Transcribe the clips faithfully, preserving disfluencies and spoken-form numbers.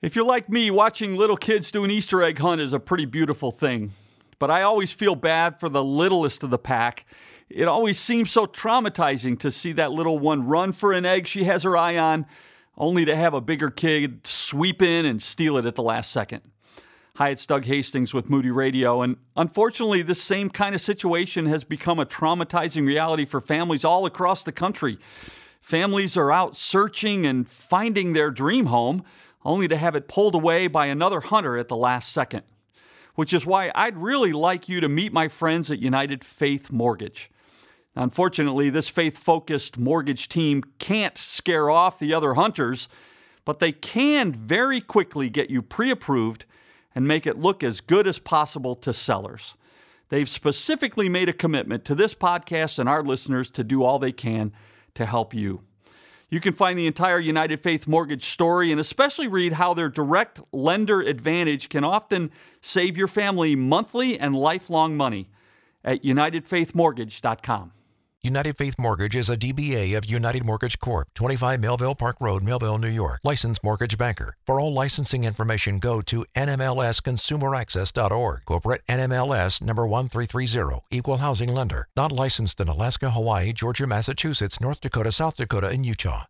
If you're like me, watching little kids do an Easter egg hunt is a pretty beautiful thing. But I always feel bad for the littlest of the pack. It always seems so traumatizing to see that little one run for an egg she has her eye on, only to have a bigger kid sweep in and steal it at the last second. Hi, it's Doug Hastings with Moody Radio, and unfortunately, this same kind of situation has become a traumatizing reality for families all across the country. Families are out searching and finding their dream home, only to have it pulled away by another hunter at the last second. Which is why I'd really like you to meet my friends at United Faith Mortgage. Unfortunately, this faith-focused mortgage team can't scare off the other hunters, but they can very quickly get you pre-approved and make it look as good as possible to sellers. They've specifically made a commitment to this podcast and our listeners to do all they can to help you. You can find the entire United Faith Mortgage story and especially read how their direct lender advantage can often save your family monthly and lifelong money at united faith mortgage dot com. United Faith Mortgage is a D B A of United Mortgage Corp, twenty-five Melville Park Road, Melville, New York. Licensed mortgage banker. For all licensing information, go to N M L S consumer access dot org. Corporate N M L S number one three three zero. Equal housing lender. Not licensed in Alaska, Hawaii, Georgia, Massachusetts, North Dakota, South Dakota, and Utah.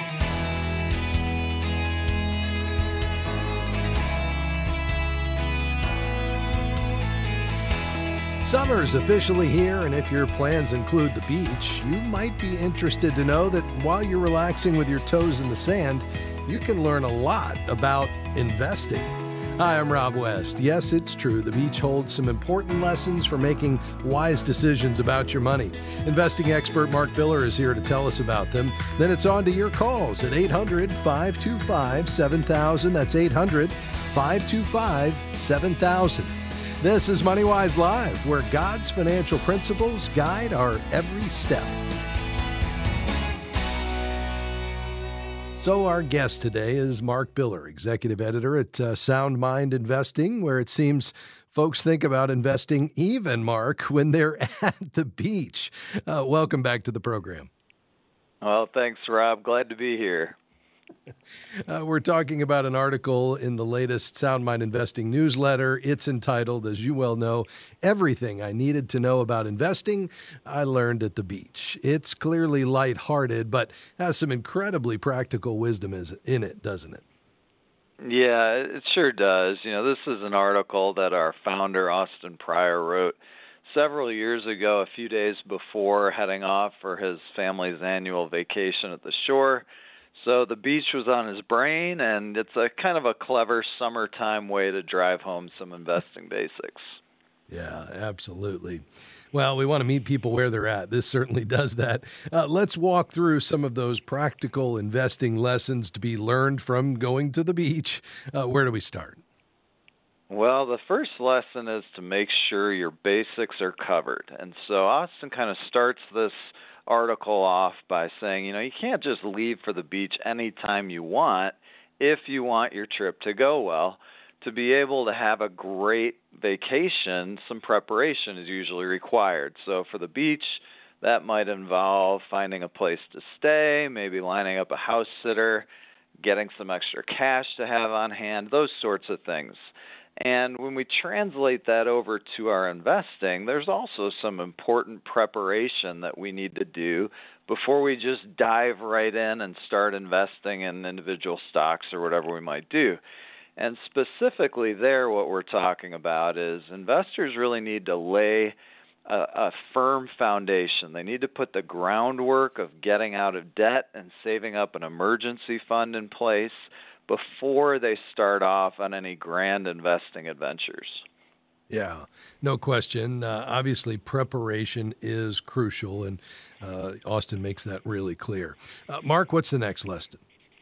Summer's officially here, and if your plans include the beach, you might be interested to know that while you're relaxing with your toes in the sand, you can learn a lot about investing. Hi, I'm Rob West. Yes, it's true. The beach holds some important lessons for making wise decisions about your money. Investing expert Mark Biller is here to tell us about them. Then it's on to your calls at eight hundred, five two five, seven thousand. That's eight hundred, five two five, seven thousand. This is MoneyWise Live, where God's financial principles guide our every step. So our guest today is Mark Biller, executive editor at uh, Sound Mind Investing, where it seems folks think about investing even, Mark, when they're at the beach. Uh, welcome back to the program. Well, thanks, Rob. Glad to be here. Uh, we're talking about an article in the latest Sound Mind Investing newsletter. It's entitled, as you well know, Everything I Needed to Know About Investing, I Learned at the Beach. It's clearly lighthearted, but has some incredibly practical wisdom in it, doesn't it? Yeah, it sure does. You know, this is an article that our founder, Austin Pryor, wrote several years ago, a few days before heading off for his family's annual vacation at the shore. So the beach was on his brain, and it's a kind of a clever summertime way to drive home some investing basics. Yeah, absolutely. Well, we want to meet people where they're at. This certainly does that. Uh, let's walk through some of those practical investing lessons to be learned from going to the beach. Uh, where do we start? Well, the first lesson is to make sure your basics are covered. And so Austin kind of starts this article off by saying, you know, you can't just leave for the beach anytime you want if you want your trip to go well. To be able to have a great vacation, some preparation is usually required. So for the beach, that might involve finding a place to stay, maybe lining up a house sitter, getting some extra cash to have on hand, those sorts of things. And when we translate that over to our investing, there's also some important preparation that we need to do before we just dive right in and start investing in individual stocks or whatever we might do. And specifically there, what we're talking about is investors really need to lay a, a firm foundation. They need to put the groundwork of getting out of debt and saving up an emergency fund in place before they start off on any grand investing adventures. Yeah, no question. Uh, obviously, preparation is crucial, and uh, Austin makes that really clear. Uh, Mark, what's the next lesson?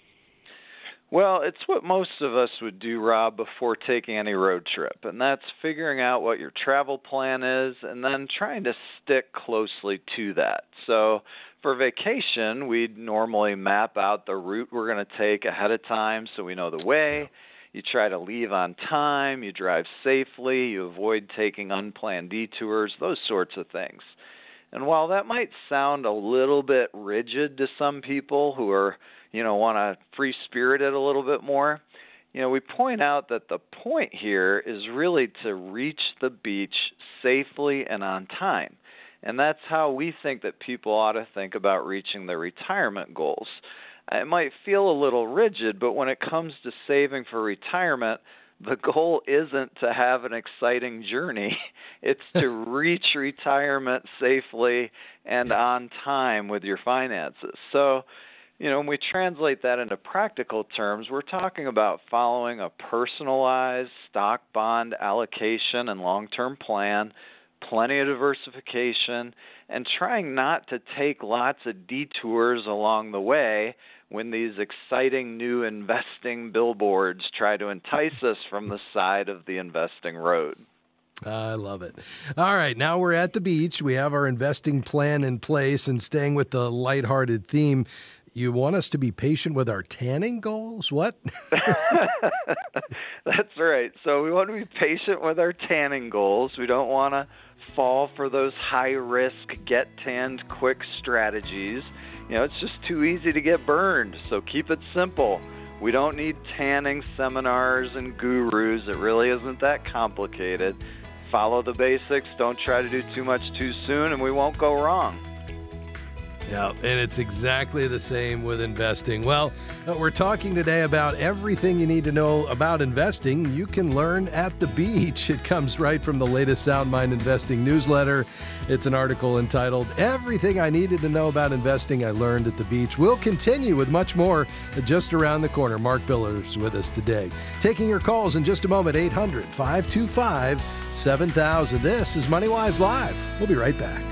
Well, it's what most of us would do, Rob, before taking any road trip, and that's figuring out what your travel plan is and then trying to stick closely to that. So for vacation, we'd normally map out the route we're going to take ahead of time so we know the way. You try to leave on time, you drive safely, you avoid taking unplanned detours, those sorts of things. And while that might sound a little bit rigid to some people who are, you know, want to free spirit it a little bit more, you know, we point out that the point here is really to reach the beach safely and on time. And that's how we think that people ought to think about reaching their retirement goals. It might feel a little rigid, but when it comes to saving for retirement, the goal isn't to have an exciting journey. It's to reach retirement safely and Yes. on time with your finances. So, you know, when we translate that into practical terms, we're talking about following a personalized stock bond allocation and long-term plan, plenty of diversification, and trying not to take lots of detours along the way when these exciting new investing billboards try to entice us from the side of the investing road. I love it. All right, now we're at the beach. We have our investing plan in place, and staying with the lighthearted theme, you want us to be patient with our tanning goals? What? That's right. So we want to be patient with our tanning goals. We don't want to fall for those high-risk, get-tanned quick strategies. You know, it's just too easy to get burned, so keep it simple. We don't need tanning seminars and gurus. It really isn't that complicated. Follow the basics. Don't try to do too much too soon, and we won't go wrong. Yeah, and it's exactly the same with investing. Well, uh, we're talking today about everything you need to know about investing. You can learn at the beach. It comes right from the latest Sound Mind Investing newsletter. It's an article entitled, Everything I Needed to Know About Investing I Learned at the Beach. We'll continue with much more just around the corner. Mark Biller's with us today. Taking your calls in just a moment, eight hundred, five two five, seven thousand. This is MoneyWise Live. We'll be right back.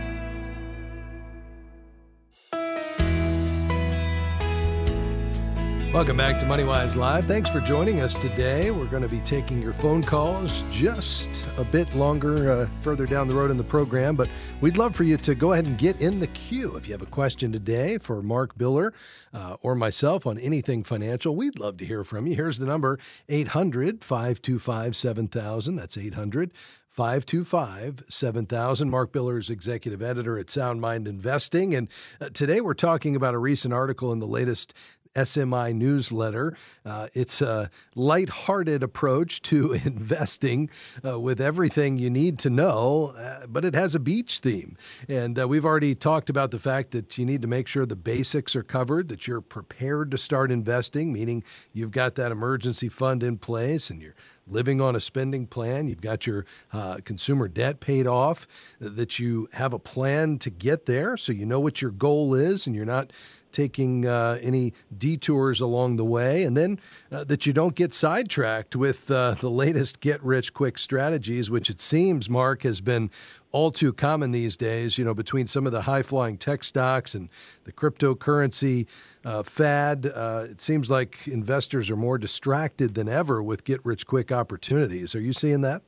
Welcome back to MoneyWise Live. Thanks for joining us today. We're going to be taking your phone calls just a bit longer, uh, further down the road in the program, but we'd love for you to go ahead and get in the queue. If you have a question today for Mark Biller uh, or myself on anything financial, we'd love to hear from you. Here's the number, eight hundred, five two five, seven thousand. That's eight hundred, five two five, seven thousand. Mark Biller is executive editor at Sound Mind Investing, and uh, today we're talking about a recent article in the latest S M I newsletter. Uh, it's a lighthearted approach to investing uh, with everything you need to know, uh, but it has a beach theme. And uh, we've already talked about the fact that you need to make sure the basics are covered, that you're prepared to start investing, meaning you've got that emergency fund in place and you're living on a spending plan, you've got your uh, consumer debt paid off, that you have a plan to get there so you know what your goal is and you're not taking uh, any detours along the way, and then uh, that you don't get sidetracked with uh, the latest get-rich-quick strategies, which it seems, Mark, has been all too common these days, you know, between some of the high-flying tech stocks and the cryptocurrency uh, fad. Uh, it seems like investors are more distracted than ever with get-rich-quick opportunities. Are you seeing that?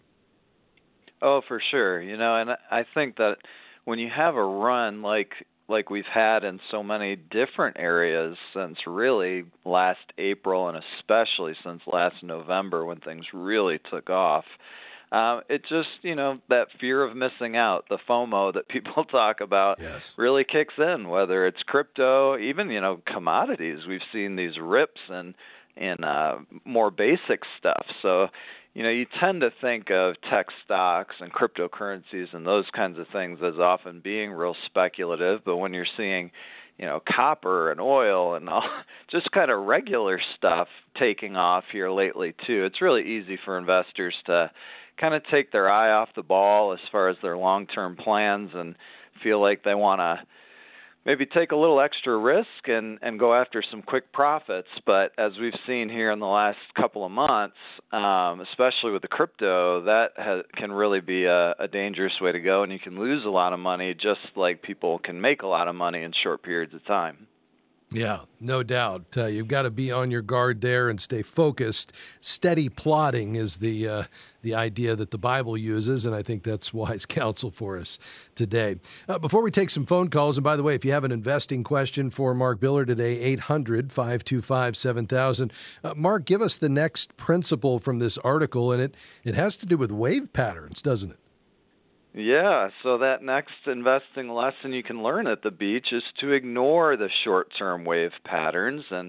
Oh, for sure. You know, and I think that when you have a run like like we've had in so many different areas since really last April and especially since last November when things really took off, uh, it just, you know, that fear of missing out, the FOMO that people talk about, Yes. really kicks in, whether it's crypto, even, you know, commodities. We've seen these rips and in uh, more basic stuff. So, you know, you tend to think of tech stocks and cryptocurrencies and those kinds of things as often being real speculative, but when you're seeing, you know, copper and oil and all, just kind of regular stuff taking off here lately too, it's really easy for investors to kind of take their eye off the ball as far as their long-term plans and feel like they want to maybe take a little extra risk and, and go after some quick profits. But as we've seen here in the last couple of months, um, especially with the crypto, that ha- can really be a, a dangerous way to go, and you can lose a lot of money just like people can make a lot of money in short periods of time. Yeah, no doubt. Uh, you've got to be on your guard there and stay focused. Steady plodding is the uh, the idea that the Bible uses, and I think that's wise counsel for us today. Uh, before we take some phone calls, and by the way, if you have an investing question for Mark Biller today, eight hundred, five two five, seven thousand. Uh, Mark, give us the next principle from this article, and it, it has to do with wave patterns, doesn't it? Yeah, so that next investing lesson you can learn at the beach is to ignore the short-term wave patterns. And,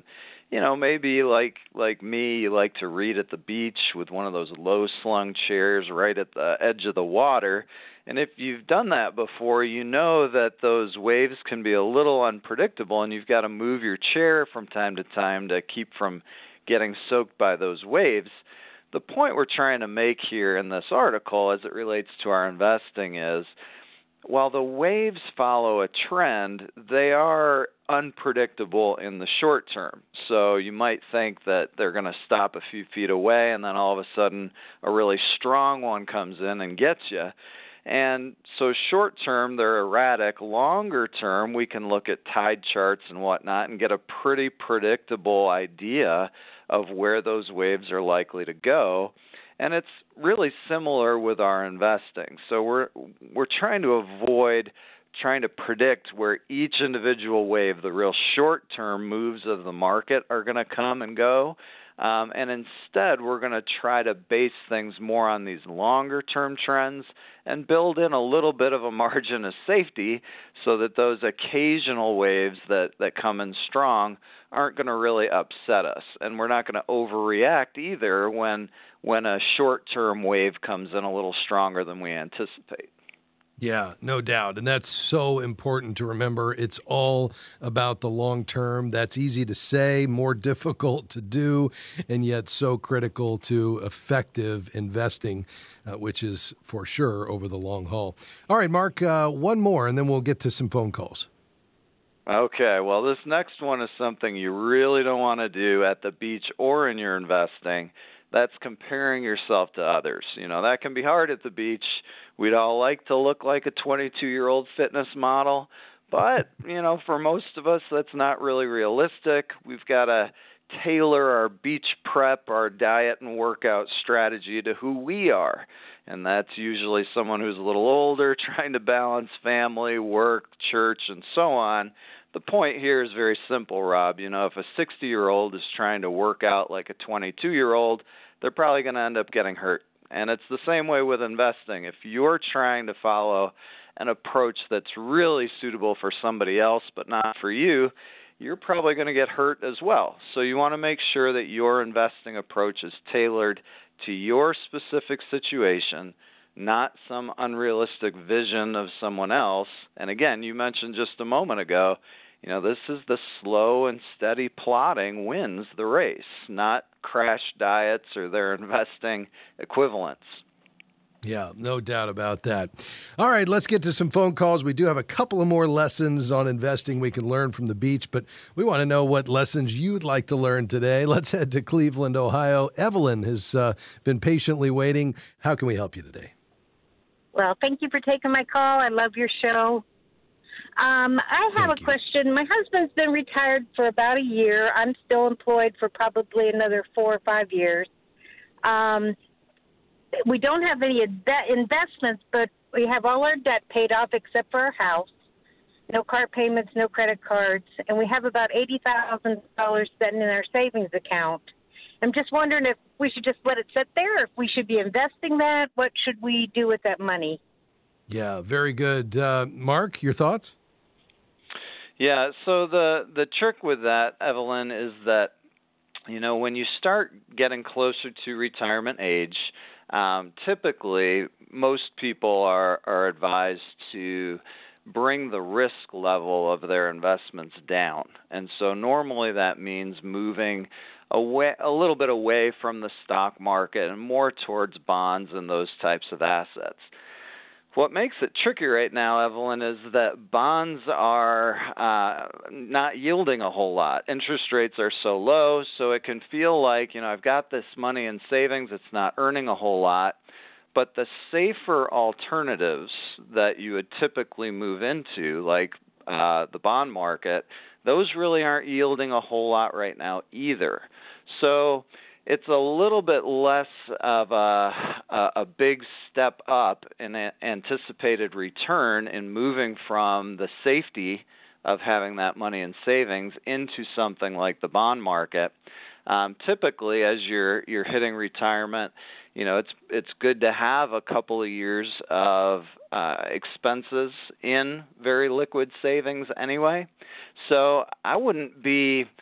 you know, maybe like like me, you like to read at the beach with one of those low-slung chairs right at the edge of the water. And if you've done that before, you know that those waves can be a little unpredictable, and you've got to move your chair from time to time to keep from getting soaked by those waves. The point we're trying to make here in this article as it relates to our investing is, while the waves follow a trend, they are unpredictable in the short term. So you might think that they're going to stop a few feet away, and then all of a sudden a really strong one comes in and gets you. And so short term, they're erratic. Longer term, we can look at tide charts and whatnot and get a pretty predictable idea of where those waves are likely to go. And it's really similar with our investing. So we're we're trying to avoid trying to predict where each individual wave, the real short-term moves of the market, are going to come and go. Um, and instead, we're going to try to base things more on these longer-term trends and build in a little bit of a margin of safety so that those occasional waves that, that come in strong aren't going to really upset us. And we're not going to overreact either when when a short-term wave comes in a little stronger than we anticipate. Yeah, no doubt. And that's so important to remember. It's all about the long term. That's easy to say, more difficult to do, and yet so critical to effective investing, uh, which is for sure over the long haul. All right, Mark, uh, one more, and then we'll get to some phone calls. Okay, well, this next one is something you really don't want to do at the beach or in your investing. That's comparing yourself to others. You know, that can be hard at the beach. We'd all like to look like a twenty-two-year-old fitness model, but, you know, for most of us, that's not really realistic. We've got to tailor our beach prep, our diet and workout strategy to who we are. And that's usually someone who's a little older, trying to balance family, work, church, and so on. The point here is very simple, Rob. You know, if a sixty-year-old is trying to work out like a twenty-two-year-old, they're probably going to end up getting hurt. And it's the same way with investing. If you're trying to follow an approach that's really suitable for somebody else but not for you, you're probably going to get hurt as well. So you want to make sure that your investing approach is tailored to your specific situation, not some unrealistic vision of someone else. And again, you mentioned just a moment ago, you know, this is the slow and steady plodding wins the race, not crash diets or their investing equivalents. Yeah, no doubt about that. All right, let's get to some phone calls. We do have a couple of more lessons on investing we can learn from the beach, but we want to know what lessons you'd like to learn today. Let's head to Cleveland, Ohio. Evelyn has uh, been patiently waiting. How can we help you today? Well, thank you for taking my call. I love your show. Um, I have Thank a you. question. My husband's been retired for about a year. I'm still employed for probably another four or five years. Um, we don't have any inve- investments, but we have all our debt paid off except for our house. No car payments, no credit cards, and we have about eighty thousand dollars sitting in our savings account. I'm just wondering if we should just let it sit there, or if we should be investing that. What should we do with that money? Yeah, very good. Uh, Mark, your thoughts? Yeah, so the, the trick with that, Evelyn, is that, you know, when you start getting closer to retirement age, um, typically most people are, are advised to bring the risk level of their investments down. And so normally that means moving away, a little bit away from the stock market and more towards bonds and those types of assets. What makes it tricky right now, Evelyn, is that bonds are uh, not yielding a whole lot. Interest rates are so low, so it can feel like, you know, I've got this money in savings, it's not earning a whole lot. But the safer alternatives that you would typically move into, like uh, the bond market, those really aren't yielding a whole lot right now either. So it's a little bit less of a, a, a big step up in a, anticipated return in moving from the safety of having that money in savings into something like the bond market. Um, typically, as you're you're hitting retirement, you know it's it's good to have a couple of years of uh, expenses in very liquid savings anyway. So I wouldn't be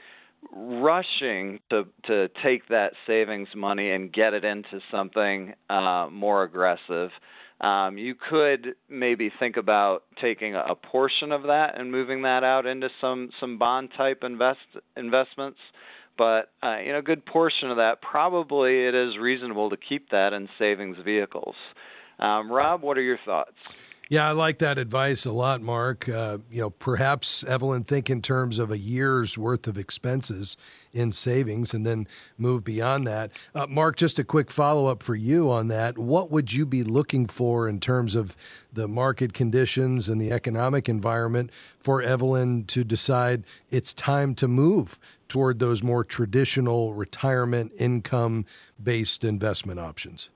rushing to to take that savings money and get it into something uh, more aggressive. Um, you could maybe think about taking a portion of that and moving that out into some, some bond type invest investments. But uh, you know, a good portion of that, probably it is reasonable to keep that in savings vehicles. Um, Rob, what are your thoughts? Yeah, I like that advice a lot, Mark. Uh, you know, perhaps, Evelyn, think in terms of a year's worth of expenses in savings and then move beyond that. Uh, Mark, just a quick follow-up for you on that. What would you be looking for in terms of the market conditions and the economic environment for Evelyn to decide it's time to move toward those more traditional retirement income-based investment options?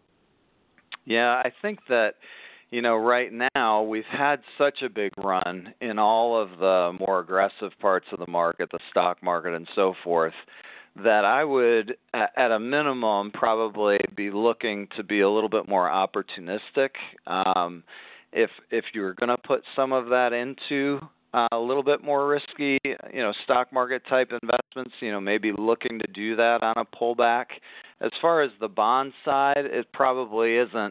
Yeah, I think that You know, right now we've had such a big run in all of the more aggressive parts of the market, the stock market and so forth, that I would, at a minimum, probably be looking to be a little bit more opportunistic. Um, if if you were going to put some of that into uh, a little bit more risky, you know, stock market type investments, you know, maybe looking to do that on a pullback. As far as the bond side, it probably isn't.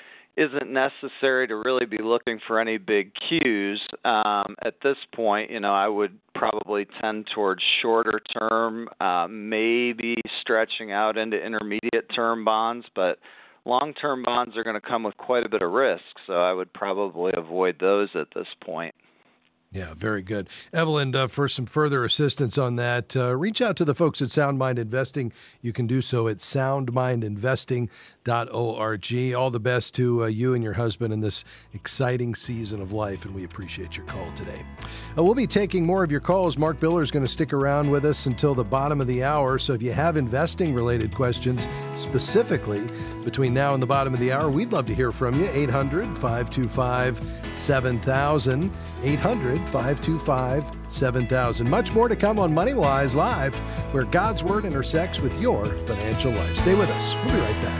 isn't necessary to really be looking for any big cues. Um, at this point, you know, I would probably tend towards shorter term, uh, maybe stretching out into intermediate term bonds, but long-term bonds are going to come with quite a bit of risk, so I would probably avoid those at this point. Yeah, very good. Evelyn, uh, for some further assistance on that, uh, reach out to the folks at Sound Mind Investing. You can do so at sound mind investing dot org. All the best to uh, you and your husband in this exciting season of life, and we appreciate your call today. Uh, we'll be taking more of your calls. Mark Biller is going to stick around with us until the bottom of the hour, so if you have investing-related questions specifically between now and the bottom of the hour, we'd love to hear from you. eight hundred, five two five, seven thousand, eight hundred, five two five, seven thousand. Much more to come on MoneyWise Live, where God's Word intersects with your financial life. Stay with us. We'll be right back.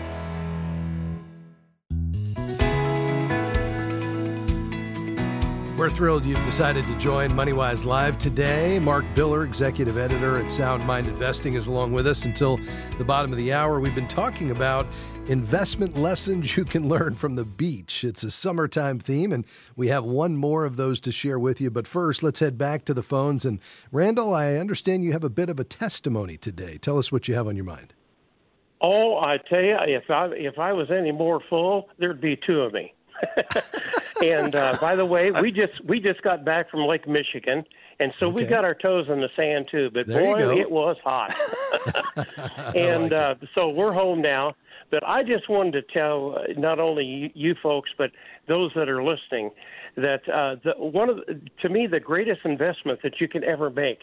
We're thrilled you've decided to join MoneyWise Live today. Mark Biller, executive editor at Sound Mind Investing, is along with us until the bottom of the hour. We've been talking about investment lessons you can learn from the beach. It's a summertime theme, and we have one more of those to share with you. But first, let's head back to the phones. And Randall, I understand you have a bit of a testimony today. Tell us what you have on your mind. Oh, I tell you, if I if I was any more full, there'd be two of me. And uh, by the way, we just we just got back from Lake Michigan, and so okay. we got our toes in the sand too. But there boy, it was hot. And like uh, so we're home now. But I just wanted to tell uh, not only you, you folks, but those that are listening, that uh, the, one of the, to me the greatest investment that you can ever make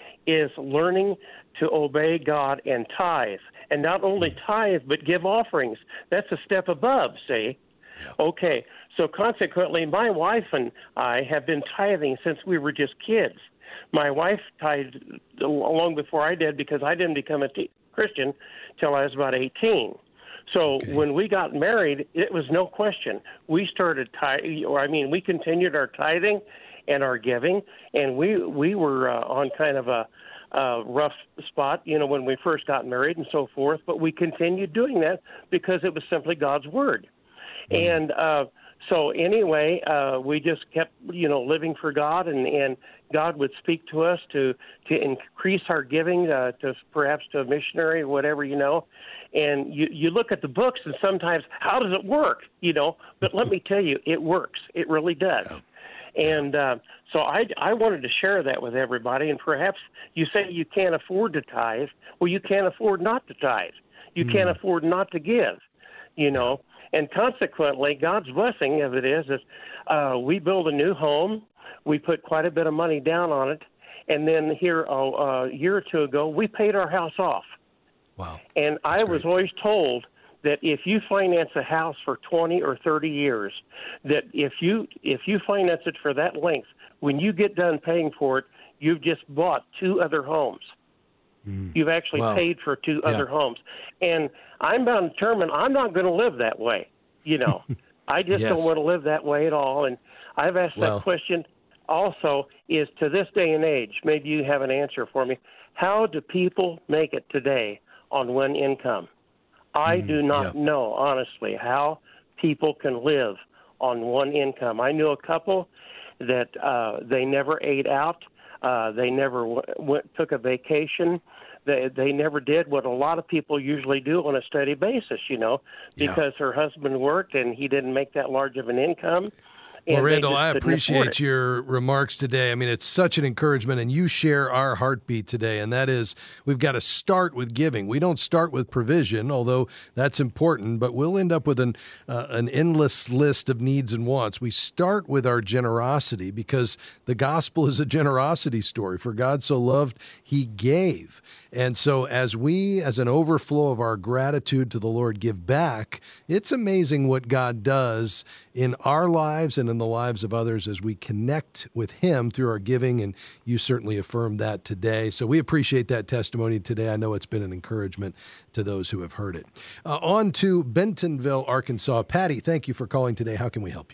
is learning to obey God and tithe, and not only tithe but give offerings. That's a step above. See. Okay, so consequently, my wife and I have been tithing since we were just kids. My wife tithed long before I did because I didn't become a t- Christian till I was about eighteen. So okay. when we got married, it was no question. We started tithing, or I mean, we continued our tithing and our giving, and we we were uh, on kind of a uh, rough spot, you know, when we first got married and so forth. But we continued doing that because it was simply God's word. And uh, so anyway, uh, we just kept, you know, living for God, and, and God would speak to us to, to increase our giving, uh, to perhaps to a missionary or whatever, you know. And you, you look at the books, and sometimes, how does it work, you know? But let me tell you, it works. It really does. And uh, so I, I wanted to share that with everybody. And perhaps you say you can't afford to tithe. Well, you can't afford not to tithe. You mm. can't afford not to give, you know. And consequently, God's blessing of it is, is uh, we build a new home. We put quite a bit of money down on it. And then here oh, uh, a year or two ago, we paid our house off. Wow. And That's I was great. always told that if you finance a house for twenty or thirty years, that if you if you finance it for that length, when you get done paying for it, you've just bought two other homes. Mm. You've actually wow. paid for two yeah. other homes. And I'm bound determined I'm not going to live that way. You know, I just yes. don't want to live that way at all. And I've asked well. that question also is to this day and age, maybe you have an answer for me. How do people make it today on one income? I Mm, do not yeah. know, honestly, how people can live on one income. I knew a couple that uh, they never ate out. Uh, they never w- went, took a vacation. They they never did what a lot of people usually do on a steady basis, you know, Yeah. because her husband worked and he didn't make that large of an income. Well, and they Randall, just I couldn't afford appreciate it. your remarks today. I mean, it's such an encouragement, and you share our heartbeat today, and that is we've got to start with giving. We don't start with provision, although that's important, but we'll end up with an uh, an endless list of needs and wants. We start with our generosity because the gospel is a generosity story. For God so loved, he gave. And so as we, as an overflow of our gratitude to the Lord, give back, it's amazing what God does in our lives and in the lives of others as we connect with him through our giving, and you certainly affirmed that today. So we appreciate that testimony today. I know it's been an encouragement to those who have heard it. Uh, on to Bentonville, Arkansas. Patty, thank you for calling today. How can we help you?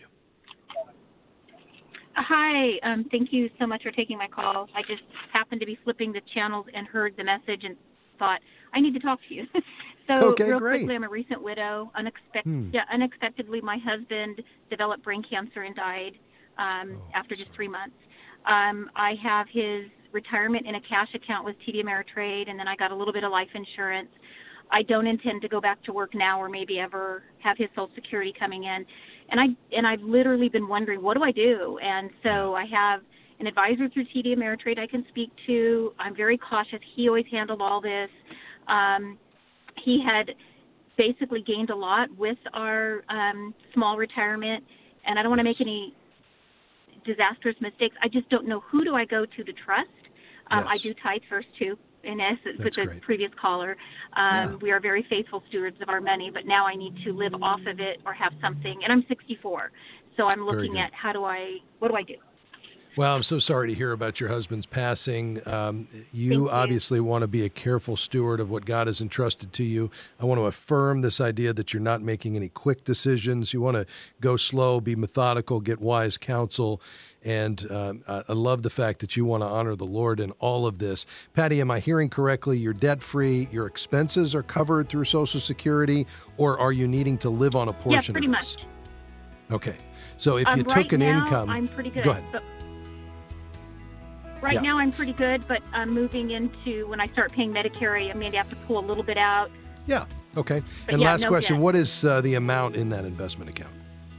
Hi, um, thank you so much for taking my call. I just happened to be flipping the channels and heard the message and thought, I need to talk to you. so Okay, real great. quickly, I'm a recent widow. Unexpect- Hmm. yeah, unexpectedly, my husband developed brain cancer and died um, Oh, after just three months. Um, I have his retirement in a cash account with T D Ameritrade, and then I got a little bit of life insurance. I don't intend to go back to work now or maybe ever have his Social Security coming in. And I and I've literally been wondering, what do I do? And so I have an advisor through T D Ameritrade I can speak to. I'm very cautious. He always handled all this. Um, he had basically gained a lot with our um, small retirement, and I don't want to make any disastrous mistakes. I just don't know, who do I go to to trust. Um, Yes. I do tithe first too. In essence, with That's the great. previous caller, um, Yeah. we are very faithful stewards of our money, but now I need to live off of it or have something. And I'm sixty-four, so I'm Very looking good. at how do I, what do I do? Well, I'm so sorry to hear about your husband's passing. Um, you, Thank you. obviously want to be a careful steward of what God has entrusted to you. I want to affirm this idea that you're not making any quick decisions. You want to go slow, be methodical, get wise counsel. And um, I, I love the fact that you want to honor the Lord in all of this. Patty, am I hearing correctly? You're debt-free. Your expenses are covered through Social Security, or are you needing to live on a portion yeah, pretty of much. this? Okay. So if Um, you right took an now, income... I'm pretty good. Go ahead. But right Yeah. now, I'm pretty good, but I'm moving into when I start paying Medicare, I may have to pull a little bit out. Yeah. Okay. But and yeah, last no question, debt. what is uh, the amount in that investment account?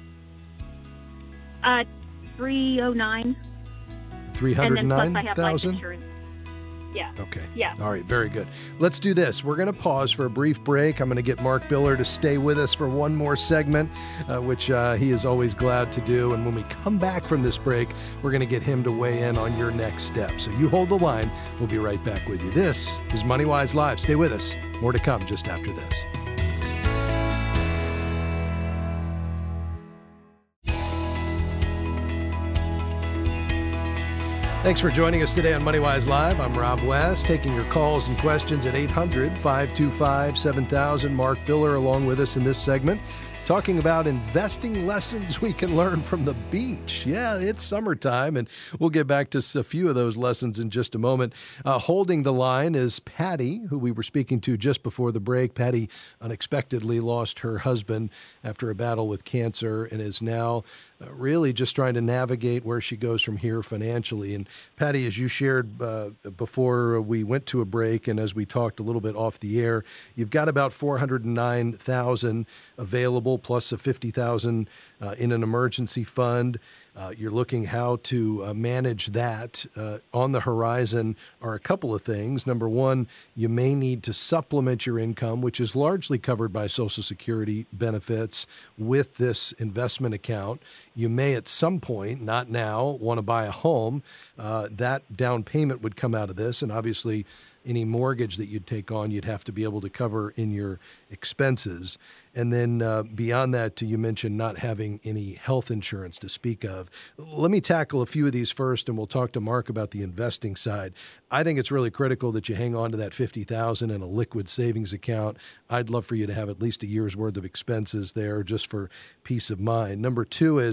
Uh, three oh nine, three and hundred then plus nine I have life thousand? insurance. Yeah. Okay. Yeah. All right. Very good. Let's do this. We're going to pause for a brief break. I'm going to get Mark Biller to stay with us for one more segment, uh, which uh, he is always glad to do. And when we come back from this break, we're going to get him to weigh in on your next step. So you hold the line. We'll be right back with you. This is MoneyWise Live. Stay with us. More to come just after this. Thanks for joining us today on MoneyWise Live. I'm Rob West, taking your calls and questions at eight hundred, five two five, seven thousand. Mark Biller along with us in this segment, talking about investing lessons we can learn from the beach. Yeah, it's summertime, and we'll get back to a few of those lessons in just a moment. Uh, holding the line is Patty, who we were speaking to just before the break. Patty unexpectedly lost her husband after a battle with cancer and is now Uh, really just trying to navigate where she goes from here financially. And Patty, as you shared uh, before we went to a break and as we talked a little bit off the air, you've got about four hundred nine thousand dollars available plus a fifty thousand dollars uh, in an emergency fund. Uh, you're looking how to uh, manage that. Uh, on the horizon are a couple of things. Number one, you may need to supplement your income, which is largely covered by Social Security benefits, with this investment account. You may at some point, not now, want to buy a home. Uh, that down payment would come out of this, and obviously any mortgage that you'd take on, you'd have to be able to cover in your expenses. And then uh, beyond that, you mentioned not having any health insurance to speak of. Let me tackle a few of these first, and we'll talk to Mark about the investing side. I think it's really critical that you hang on to that fifty thousand dollars in a liquid savings account. I'd love for you to have at least a year's worth of expenses there just for peace of mind. Number two is,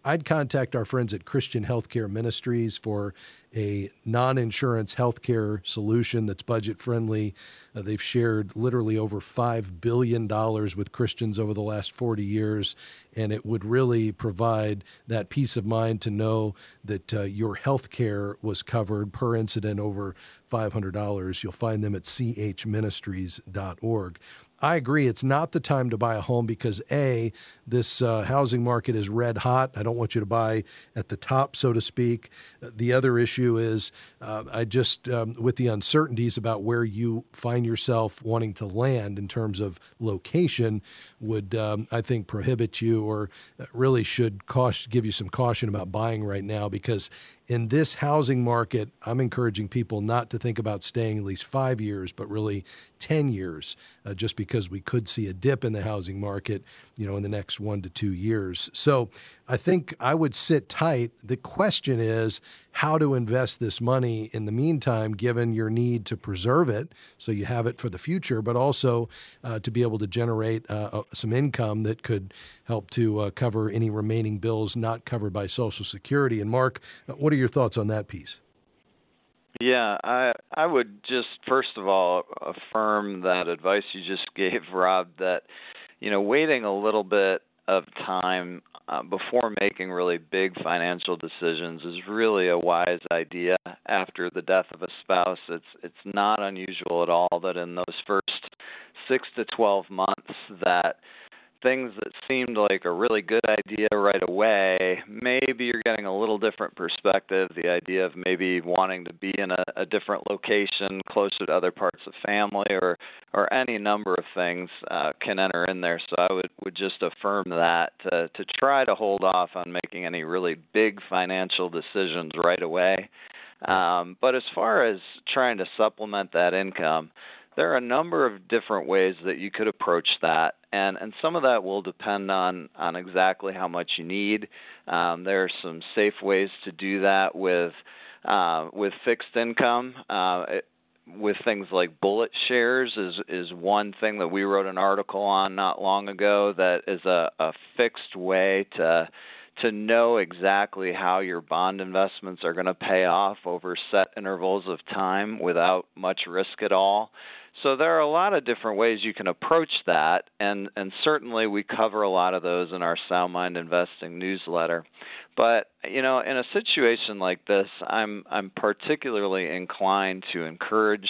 I'd contact our friends at Christian Healthcare Ministries for a non-insurance healthcare solution that's budget-friendly. Uh, they've shared literally over five billion dollars with Christians over the last forty years, and it would really provide that peace of mind to know that uh, your health care was covered per incident over five hundred dollars. You'll find them at c h ministries dot org. I agree. It's not the time to buy a home because, A, this uh, housing market is red hot. I don't want you to buy at the top, so to speak. The other issue is uh, I just, um, with the uncertainties about where you find yourself wanting to land in terms of location, would, um, I think, prohibit you or really should caution, give you some caution about buying right now, because in this housing market, I'm encouraging people not to think about staying at least five years, but really ten years, uh, just because we could see a dip in the housing market, you know, in the next one to two years. So I think I would sit tight. The question is how to invest this money in the meantime, given your need to preserve it so you have it for the future, but also uh, to be able to generate uh, some income that could help to uh, cover any remaining bills not covered by Social Security. And Mark, what are your thoughts on that piece? Yeah, I I would just first of all affirm that advice you just gave, Rob, that, you know, waiting a little bit of time uh, before making really big financial decisions is really a wise idea after the death of a spouse. It's it's not unusual at all that in those first six to twelve months that things that seemed like a really good idea right away, maybe you're getting a little different perspective, the idea of maybe wanting to be in a, a different location, closer to other parts of family, or or any number of things uh, can enter in there. So I would, would just affirm that to, to try to hold off on making any really big financial decisions right away. Um, but as far as trying to supplement that income, there are a number of different ways that you could approach that, and, and some of that will depend on, on exactly how much you need. Um, there are some safe ways to do that with uh, with fixed income. Uh, it, with things like bullet shares is is one thing that we wrote an article on not long ago that is a, a fixed way to to know exactly how your bond investments are going to pay off over set intervals of time without much risk at all. So there are a lot of different ways you can approach that, and, and certainly we cover a lot of those in our Sound Mind Investing newsletter. But, you know, in a situation like this, I'm I'm particularly inclined to encourage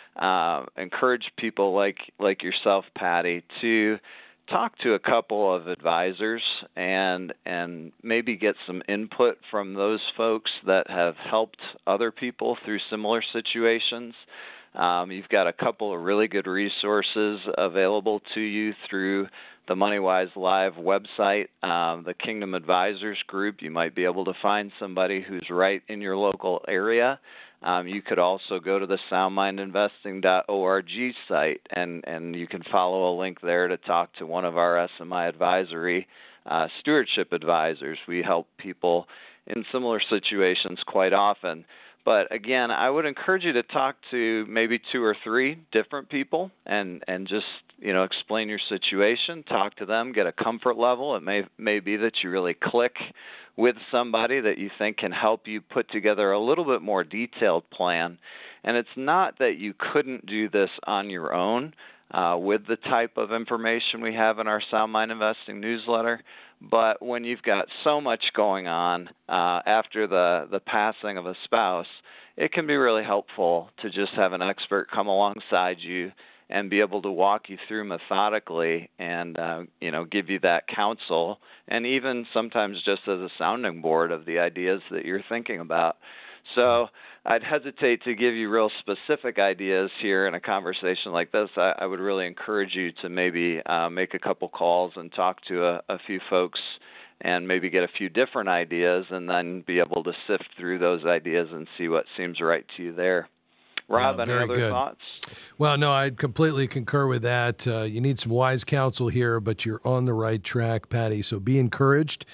uh, encourage people like like yourself, Patty, to talk to a couple of advisors and and maybe get some input from those folks that have helped other people through similar situations. Um, you've got a couple of really good resources available to you through the MoneyWise Live website, um, the Kingdom Advisors Group. You might be able to find somebody who's right in your local area. Um, you could also go to the sound mind investing dot org site, and, and you can follow a link there to talk to one of our S M I advisory uh, stewardship advisors. We help people in similar situations quite often. But again, I would encourage you to talk to maybe two or three different people and, and just, you know, explain your situation, talk to them, get a comfort level. It may may be that you really click with somebody that you think can help you put together a little bit more detailed plan. And it's not that you couldn't do this on your own uh, with the type of information we have in our Sound Mind Investing newsletter. But when you've got so much going on uh, after the, the passing of a spouse, it can be really helpful to just have an expert come alongside you and be able to walk you through methodically and, uh, you know, give you that counsel, and even sometimes just as a sounding board of the ideas that you're thinking about. So I'd hesitate to give you real specific ideas here in a conversation like this. I, I would really encourage you to maybe uh, make a couple calls and talk to a, a few folks and maybe get a few different ideas and then be able to sift through those ideas and see what seems right to you there. Rob, uh, any other good. thoughts? Well, no, I completely concur with that. Uh, you need some wise counsel here, but you're on the right track, Patty. So be encouraged.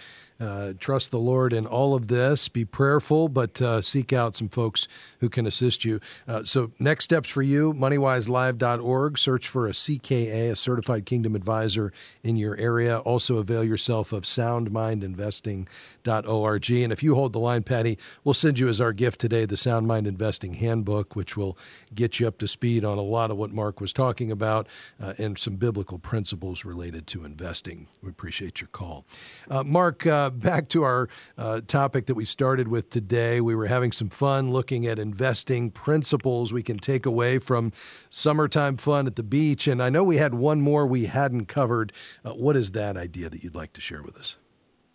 Uh, trust the Lord in all of this. Be prayerful, but uh, seek out some folks who can assist you. Uh, so next steps for you, money wise live dot org. Search for a C K A, a Certified Kingdom Advisor in your area. Also avail yourself of sound mind investing dot org. And if you hold the line, Patty, we'll send you as our gift today the Sound Mind Investing Handbook, which will get you up to speed on a lot of what Mark was talking about uh, and some biblical principles related to investing. We appreciate your call. Uh, Mark, uh, back to our uh, topic that we started with today. We were having some fun looking at investing principles we can take away from summertime fun at the beach. And I know we had one more we hadn't covered. Uh, what is that idea that you'd like to share with us?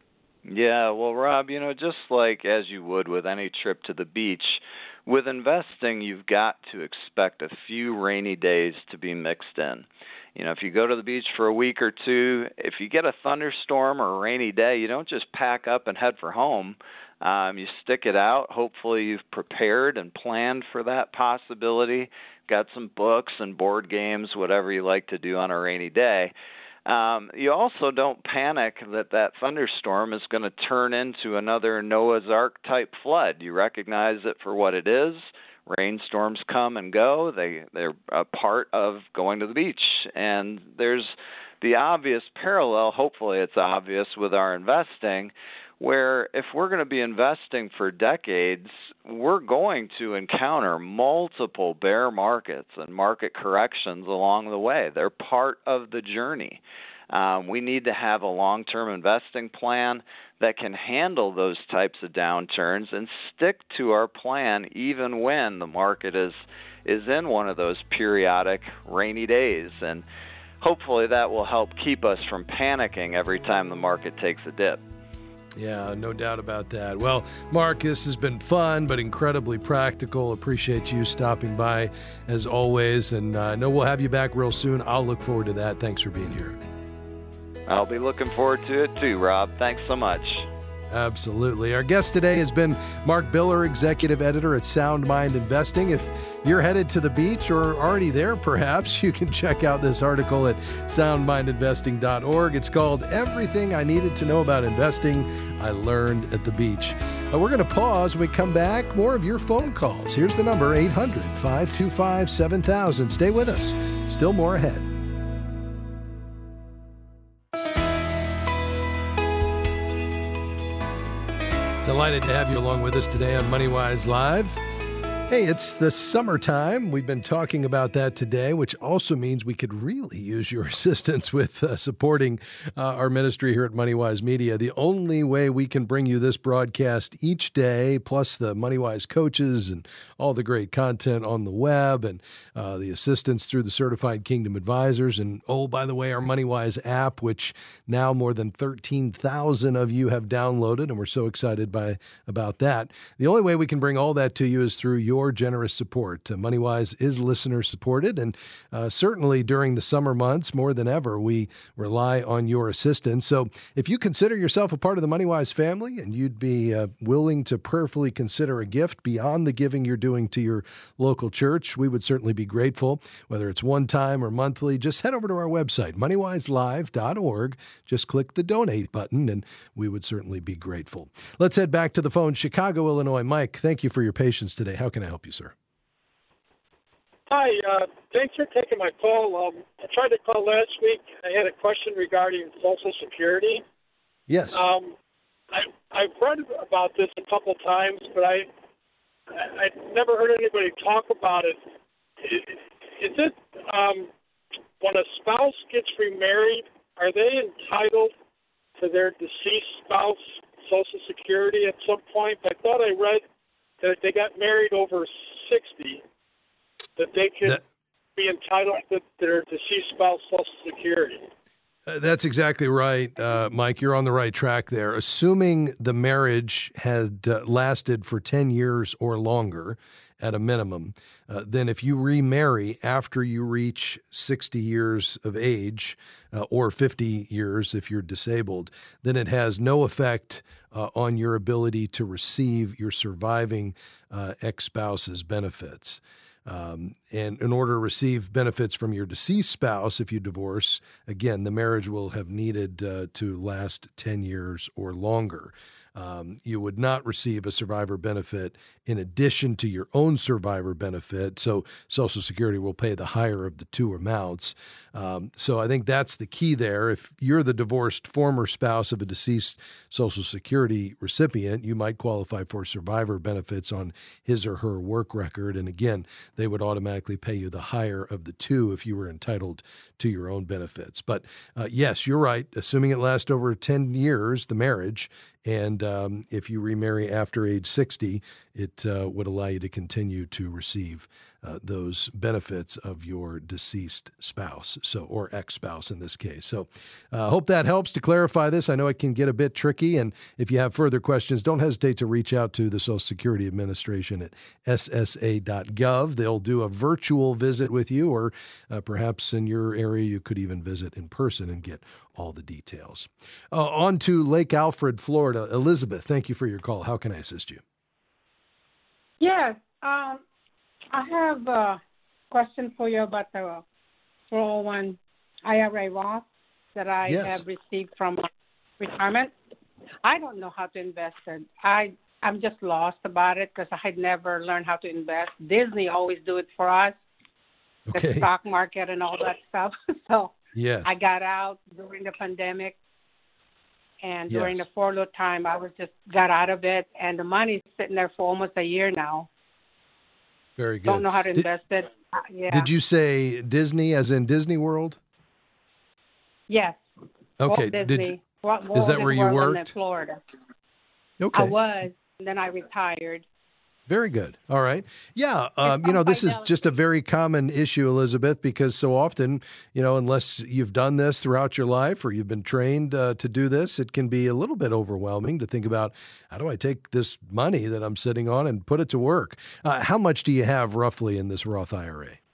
Yeah, well, Rob, you know, just like as you would with any trip to the beach, with investing, you've got to expect a few rainy days to be mixed in. You know, if you go to the beach for a week or two, if you get a thunderstorm or a rainy day, you don't just pack up and head for home. Um, you stick it out. Hopefully you've prepared and planned for that possibility, got some books and board games, whatever you like to do on a rainy day. Um, you also don't panic that that thunderstorm is going to turn into another Noah's Ark type flood. You recognize it for what it is. Rainstorms come and go. They, they're a part of going to the beach. And there's the obvious parallel, hopefully it's obvious, with our investing, where if we're going to be investing for decades, we're going to encounter multiple bear markets and market corrections along the way. They're part of the journey. Um, we need to have a long-term investing plan that can handle those types of downturns and stick to our plan even when the market is is in one of those periodic rainy days. And hopefully that will help keep us from panicking every time the market takes a dip. Yeah, no doubt about that. Well, Mark, this has been fun, but incredibly practical. Appreciate you stopping by as always. And I uh, know we'll have you back real soon. I'll look forward to that. Thanks for being here. I'll be looking forward to it too, Rob. Thanks so much. Absolutely. Our guest today has been Mark Biller, Executive Editor at Sound Mind Investing. If you're headed to the beach or already there, perhaps, you can check out this article at sound mind investing dot org. It's called Everything I Needed to Know About Investing I Learned at the Beach. Uh, we're going to pause. When we come back, more of your phone calls. Here's the number, eight hundred, five two five, seven thousand. Stay with us. Still more ahead. Delighted to have you along with us today on MoneyWise Live. Hey, it's the summertime. We've been talking about that today, which also means we could really use your assistance with uh, supporting uh, our ministry here at MoneyWise Media. The only way we can bring you this broadcast each day, plus the MoneyWise coaches and all the great content on the web and uh, the assistance through the Certified Kingdom Advisors. And, oh, by the way, our MoneyWise app, which now more than thirteen thousand of you have downloaded, and we're so excited by about that. The only way we can bring all that to you is through your Your generous support. Uh, MoneyWise is listener supported, and uh, certainly during the summer months, more than ever, we rely on your assistance. So if you consider yourself a part of the MoneyWise family and you'd be uh, willing to prayerfully consider a gift beyond the giving you're doing to your local church, we would certainly be grateful. Whether it's one time or monthly, just head over to our website, money wise live dot org. Just click the donate button, and we would certainly be grateful. Let's head back to the phone. Chicago, Illinois. Mike, thank you for your patience today. How can I help you, sir? Hi, uh, thanks for taking my call. Um, I tried to call last week. I had a question regarding Social Security. Yes. Um, I, I've read about this a couple times, but I, I I've never heard anybody talk about it. Is, is it um, when a spouse gets remarried, are they entitled to their deceased spouse Social Security at some point? I thought I read that if they got married over sixty, that they could that, be entitled to their deceased spouse Social Security. Uh, that's exactly right, uh, Mike. You're on the right track there. Assuming the marriage had uh, lasted for ten years or longer at a minimum, uh, then if you remarry after you reach sixty years of age uh, or fifty years if you're disabled, then it has no effect uh, on your ability to receive your surviving uh, ex-spouse's benefits. Um, and in order to receive benefits from your deceased spouse, if you divorce, again, the marriage will have needed uh, to last ten years or longer. Um, you would not receive a survivor benefit in addition to your own survivor benefit. So Social Security will pay the higher of the two amounts. Um, so I think that's the key there. If you're the divorced former spouse of a deceased Social Security recipient, you might qualify for survivor benefits on his or her work record. And again, they would automatically pay you the higher of the two if you were entitled to your own benefits. But uh, yes, you're right. Assuming it lasts over ten years, the marriage, and um, if you remarry after age sixty, it uh, would allow you to continue to receive uh, those benefits of your deceased spouse, so or ex-spouse in this case. So I uh, hope that helps to clarify this. I know it can get a bit tricky, and if you have further questions, don't hesitate to reach out to the Social Security Administration at S S A dot gov. They'll do a virtual visit with you, or uh, perhaps in your area you could even visit in person and get all the details. Uh, on to Lake Alfred, Florida. Elizabeth, thank you for your call. How can I assist you? Yes, um, I have a question for you about the four oh one I R A Roth that I yes. have received from retirement. I don't know how to invest it. I, I'm just lost about it because I had never learned how to invest. Disney always do it for us, okay. the stock market and all that stuff. So yes. I got out during the pandemic. And during yes. the furlough time, I was just got out of it, and the money's sitting there for almost a year now. Very good. Don't know how to did, invest it. Uh, yeah. Did you say Disney, as in Disney World? Yes. Okay. Walt Disney. Did, Walt, Walt is that where you World worked? In Florida. Okay. I was, and then I retired. Very good. All right. Yeah. Um, you know, this is just a very common issue, Elizabeth, because so often, you know, unless you've done this throughout your life or you've been trained uh, to do this, it can be a little bit overwhelming to think about, how do I take this money that I'm sitting on and put it to work? Uh, how much do you have roughly in this Roth I R A?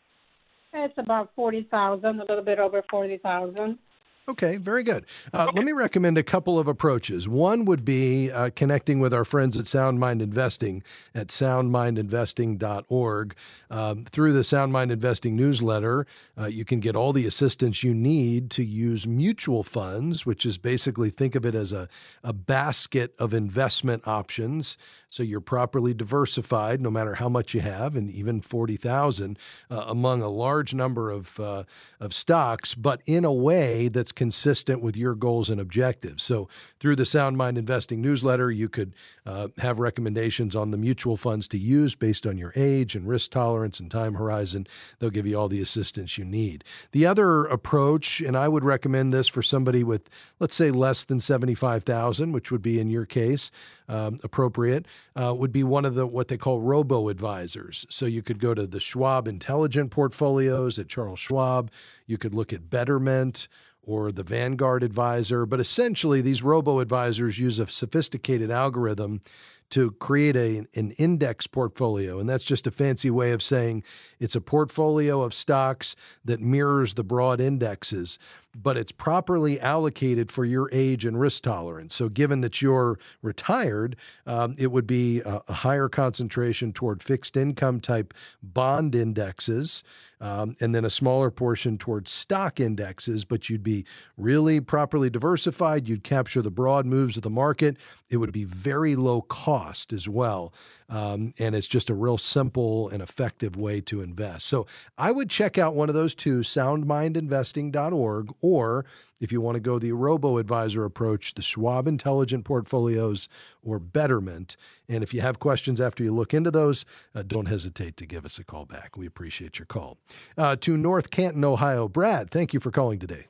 It's about forty thousand dollars, a little bit over forty thousand dollars. Okay, very good. Uh, let me recommend a couple of approaches. One would be uh, connecting with our friends at Sound Mind Investing at sound mind investing dot org. Um, through the Sound Mind Investing newsletter, uh, you can get all the assistance you need to use mutual funds, which is basically, think of it as a, a basket of investment options. So you're properly diversified, no matter how much you have, and even forty thousand uh, among a large number of uh, of stocks, but in a way that's consistent with your goals and objectives. So through the Sound Mind Investing newsletter, you could uh, have recommendations on the mutual funds to use based on your age and risk tolerance and time horizon. They'll give you all the assistance you need. The other approach, and I would recommend this for somebody with, let's say, less than seventy-five thousand, which would be in your case um, appropriate, uh, would be one of the what they call robo-advisors. So you could go to the Schwab Intelligent Portfolios at Charles Schwab. You could look at Betterment or the Vanguard Advisor. But essentially, these robo-advisors use a sophisticated algorithm to create a, an index portfolio. And that's just a fancy way of saying it's a portfolio of stocks that mirrors the broad indexes, but it's properly allocated for your age and risk tolerance. So given that you're retired, um, it would be a, a higher concentration toward fixed income type bond indexes, um, and then a smaller portion towards stock indexes, but you'd be really properly diversified. You'd capture the broad moves of the market. It would be very low cost as well. Um, and it's just a real simple and effective way to invest. So I would check out one of those two, sound mind investing dot org, or if you want to go the robo-advisor approach, the Schwab Intelligent Portfolios or Betterment. And if you have questions after you look into those, uh, don't hesitate to give us a call back. We appreciate your call. Uh, to North Canton, Ohio, Brad, thank you for calling today.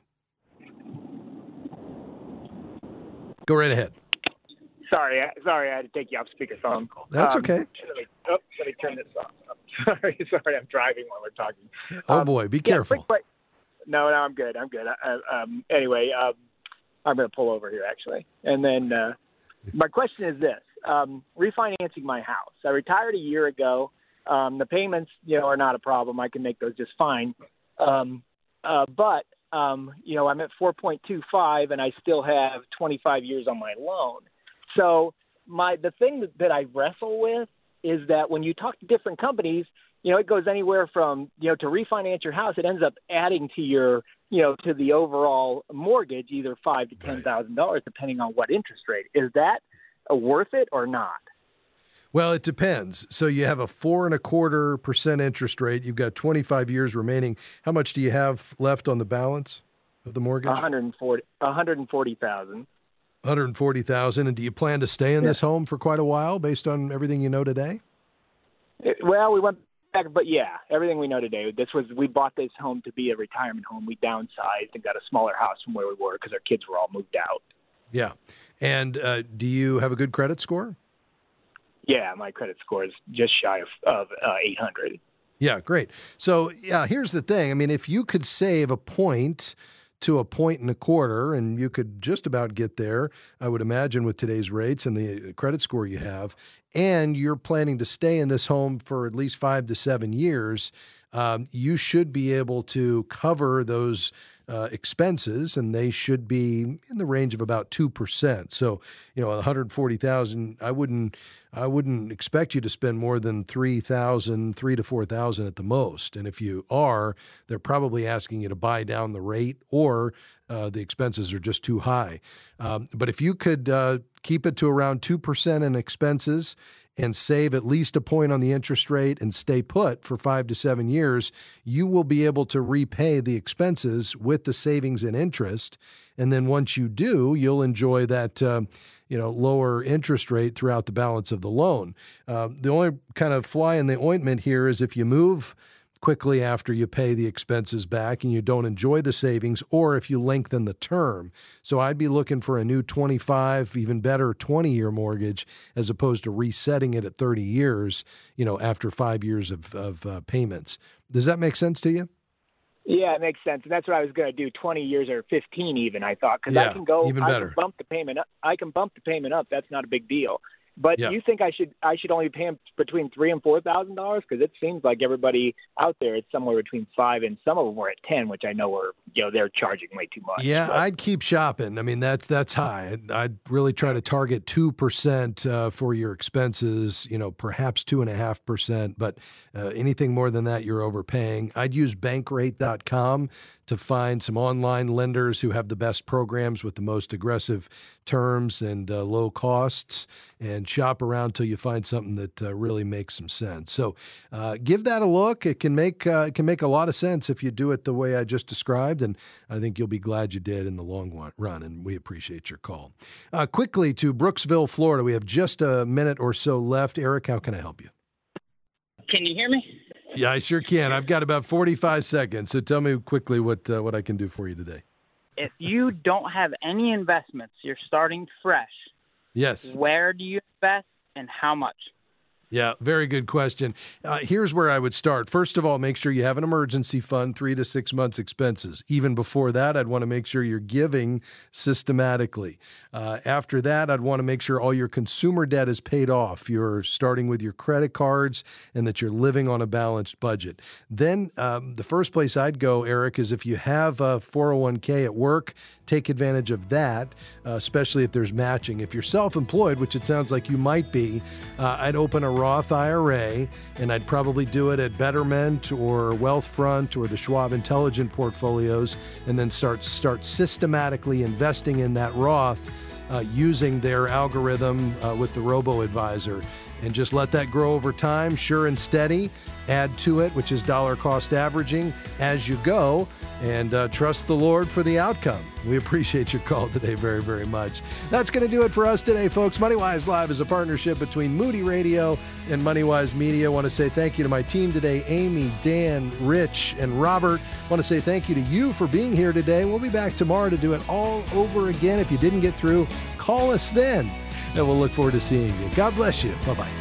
Go right ahead. Sorry, sorry, I had to take you off speakerphone. That's um, okay. Let me, oh, let me turn this off. Sorry, sorry, I'm driving while we're talking. Oh um, boy, be yeah, careful. Quick, quick. No, no, I'm good. I'm good. Uh, um, anyway, um, I'm going to pull over here actually, and then uh, my question is this: um, refinancing my house. I retired a year ago. Um, the payments, you know, are not a problem. I can make those just fine. Um, uh, but um, you know, I'm at four point two five, and I still have twenty-five years on my loan. So my the thing that, that I wrestle with is that when you talk to different companies, you know, it goes anywhere from, you know, to refinance your house, it ends up adding to your, you know, to the overall mortgage, either five to ten thousand dollars, depending on what interest rate. Is that worth it or not? Well, it depends. So you have a four and a quarter percent interest rate. You've got twenty-five years remaining. How much do you have left on the balance of the mortgage? one hundred forty, one hundred forty thousand. one hundred forty thousand. And do you plan to stay in yeah. this home for quite a while, based on everything you know today? It, well, we went back, but yeah, everything we know today. This was we bought this home to be a retirement home. We downsized and got a smaller house from where we were because our kids were all moved out. Yeah. And uh, do you have a good credit score? Yeah, my credit score is just shy of, of uh, eight hundred. Yeah, great. So, yeah, here's the thing. I mean, if you could save a point to a point and a quarter, and you could just about get there, I would imagine, with today's rates and the credit score you have, and you're planning to stay in this home for at least five to seven years, um, you should be able to cover those Uh, expenses, and they should be in the range of about two percent. So, you know, one hundred forty thousand, I wouldn't, I wouldn't expect you to spend more than three thousand, three to four thousand at the most. And if you are, they're probably asking you to buy down the rate, or uh, the expenses are just too high. Um, but if you could uh, keep it to around two percent in expenses and save at least a point on the interest rate and stay put for five to seven years, you will be able to repay the expenses with the savings and interest. And then once you do, you'll enjoy that, uh, you know, lower interest rate throughout the balance of the loan. Uh, the only kind of fly in the ointment here is if you move quickly after you pay the expenses back and you don't enjoy the savings, or if you lengthen the term. So I'd be looking for a new twenty-five, even better, twenty-year mortgage, as opposed to resetting it at thirty years, you know, after five years of, of uh, payments. Does that make sense to you? Yeah, it makes sense. And that's what I was going to do, twenty years or fifteen even, I thought, because yeah, I can go, even I better. can bump the payment up. I can bump the payment up. That's not a big deal. But yeah. you think I should I should only pay them between three and four thousand dollars? Because it seems like everybody out there, it's somewhere between five, and some of them were at ten, which I know are, you know, they're charging way too much. Yeah, but. I'd keep shopping. I mean, that's that's high. I'd, I'd really try to target two percent uh, for your expenses. You know, perhaps two and a half percent. But uh, anything more than that, you're overpaying. I'd use bankrate dot com to find some online lenders who have the best programs with the most aggressive terms and uh, low costs, and shop around till you find something that uh, really makes some sense. So uh, give that a look. It can make uh, it can make a lot of sense if you do it the way I just described, and I think you'll be glad you did in the long run, and we appreciate your call. Uh, quickly to Brooksville, Florida. We have just a minute or so left. Eric, how can I help you? Can you hear me? Yeah, I sure can. I've got about forty-five seconds, so tell me quickly what uh, what I can do for you today. If you don't have any investments, you're starting fresh. Yes. Where do you invest and how much? Yeah, very good question. Uh, here's where I would start. First of all, make sure you have an emergency fund, three to six months expenses. Even before that, I'd want to make sure you're giving systematically. Uh, after that, I'd want to make sure all your consumer debt is paid off. You're starting with your credit cards and that you're living on a balanced budget. Then um, the first place I'd go, Eric, is if you have a four oh one k at work, take advantage of that, uh, especially if there's matching. If you're self-employed, which it sounds like you might be, uh, I'd open a Roth I R A, and I'd probably do it at Betterment or Wealthfront or the Schwab Intelligent portfolios, and then start start systematically investing in that Roth uh, using their algorithm uh, with the robo-advisor, and just let that grow over time, sure and steady. Add to it, which is dollar cost averaging as you go, and uh, trust the Lord for the outcome. We appreciate your call today very, very much. That's going to do it for us today, folks. MoneyWise Live is a partnership between Moody Radio and MoneyWise Media. I want to say thank you to my team today, Amy, Dan, Rich, and Robert. I want to say thank you to you for being here today. We'll be back tomorrow to do it all over again. If you didn't get through, call us then, and we'll look forward to seeing you. God bless you. Bye-bye.